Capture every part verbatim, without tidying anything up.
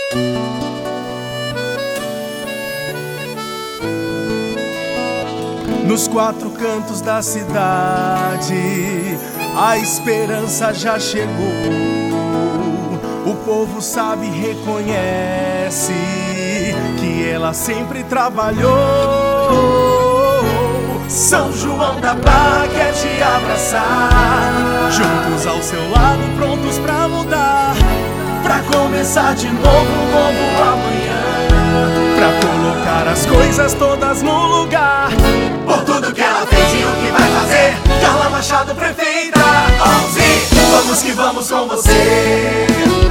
Nos quatro cantos da cidade, a esperança já chegou. O povo sabe e reconhece que ela sempre trabalhou. São João da Barra quer te abraçar, juntos ao seu lado, prontos pra mudar, pra começar de novo um novo amanhã, pra colocar as coisas todas no lugar. Por tudo que ela fez e o que vai fazer, Carla Machado, prefeita onze. Vamos que vamos com você.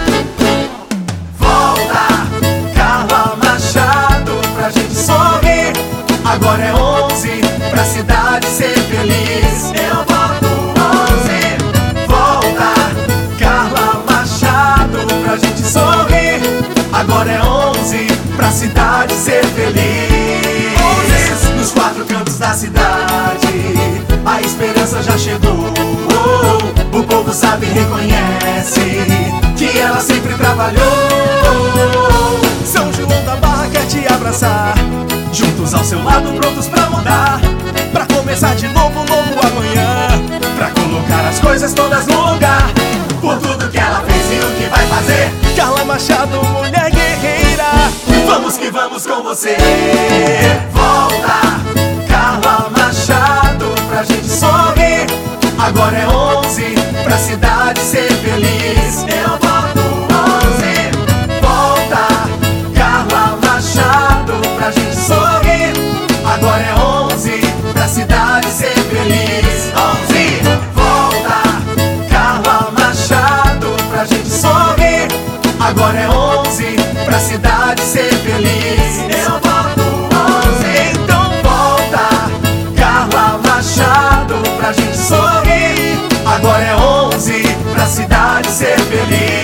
Volta, Carla Machado, pra gente sorrir. Agora é onze, pra cidade ser feliz. Eu voto onze. Volta, Carla Machado, pra gente sorrir. Agora é onze, pra cidade ser feliz. Nos quatro cantos da cidade, a esperança já chegou. O povo sabe e reconhece que ela sempre trabalhou. São João da Barra quer te abraçar, juntos ao seu lado, prontos pra mudar, pra começar de novo um novo amanhã, pra colocar as coisas todas no lugar. Por tudo que ela fez e o que vai fazer, Carla Machado, mulher guerreira. Vamos que vamos com você. Volta, Carla Machado, pra gente sorrir. Agora é onze, pra cidade ser feliz. Eu voto onze. Volta, Carla Machado, pra gente sorrir. Agora é onze, pra cidade ser feliz. onze. Volta, Carla Machado, pra gente sorrir. Agora é onze, pra cidade ser feliz. Eu voto onze. Então volta, Carla Machado, pra gente sorrir. Agora é onze, pra cidade ser feliz.